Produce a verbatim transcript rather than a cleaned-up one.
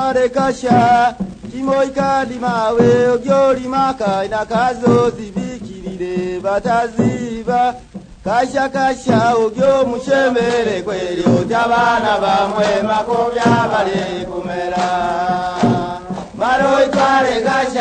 tware kasha kimoika limawe ogyo limaka inakazo zibikirire bataziba kasha kasha ogyo mushemere kwelyo tabana bamwe makobya bali kumera maro tware kasha